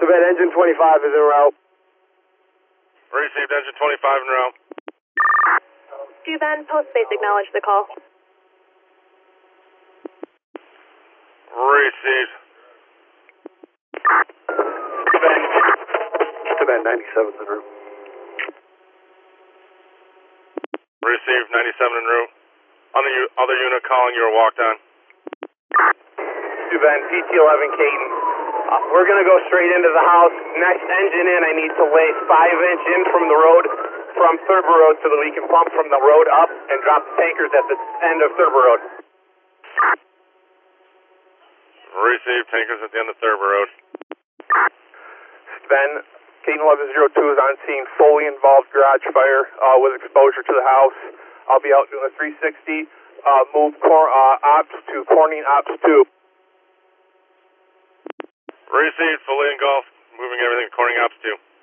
Savannah, engine 25 is en route. Received, engine 25 en route. Dubin, Postbase acknowledge the call. Received. Savannah, 97 en route. Received, 97 en route. On the other unit calling, you were walked on. Savannah, PT-11 Caden. We're going to go straight into the house. Next engine in, I need to lay 5-inch in from the road, from Thurber Road, so that we can pump from the road up and drop the tankers at the end of Thurber Road. Received, tankers at the end of Thurber Road. Sven, Caden 1102 is on scene, fully involved garage fire with exposure to the house. I'll be out doing a 360, move ops to Corning ops 2. Received, fully engulfed. Moving everything to Corning Ops 2.